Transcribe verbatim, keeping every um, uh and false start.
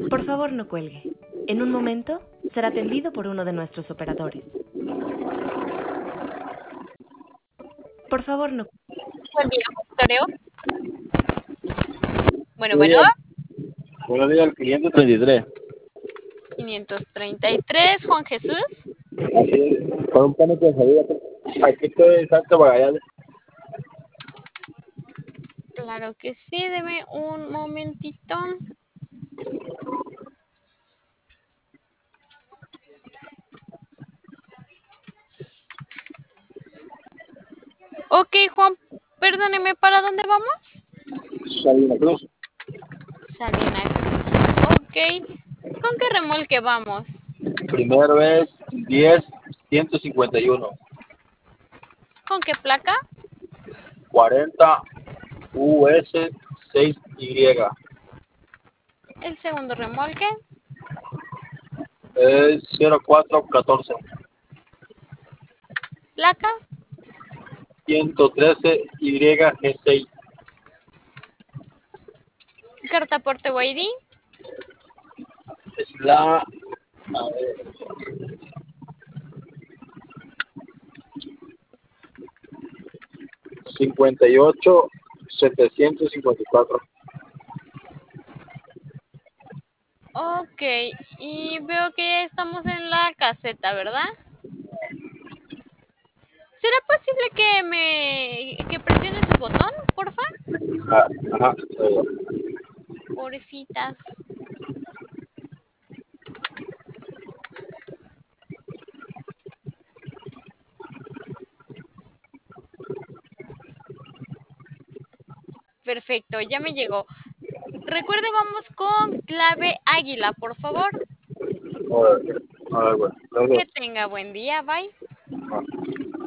Por favor, no cuelgue. En un momento será atendido por uno de nuestros operadores. Por favor, no. Buen día, monitoreo. Bueno, Muy bueno. bien. Buenos días, al quinientos treinta y tres. quinientos treinta y tres, Juan Jesús. Así es, con un pánico de salida. Aquí estoy en Santa Magallanes. Claro que sí, deme un momentito. Ok, Juan, perdóneme, ¿para dónde vamos? Salina Cruz. Salina Cruz. Ok. ¿Con qué remolque vamos? Primero es diez ciento cincuenta y uno. ¿Con qué placa? cuarenta U S seis Y. El segundo remolque. Es cero cuatro catorce. Placa. ciento trece Y G seis. Cartaporte o I D. Es la... A ver, cincuenta y ocho setecientos cincuenta y cuatro. Ok, y veo que ya estamos en la caseta, ¿verdad? ¿Será posible que me que presione su botón, porfa? Ah, ajá. Porfitas. Perfecto, ya me llegó. Recuerde, vamos con clave águila, por favor. A ver, a ver, bueno. Que tenga buen día, bye. Ah.